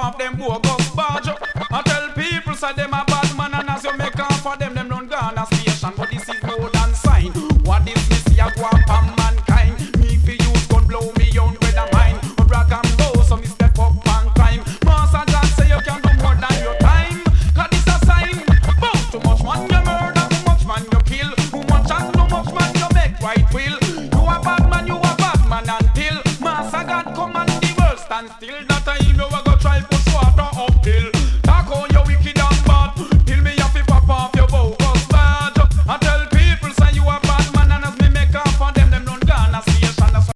off them bogus badge. I tell people say them a bad man, and as you make off for them run Ghana station. But this is more than sign. What is this here go up on mankind? Me fi use gun blow me young brother mine. But brag and go, so me step up and climb. Master God say you can do more than your time. Cause this a sign. Bout too much man you murder, too much man you kill. Too much and too much man you make right will. You a bad man until Master God come and the world stand still. That I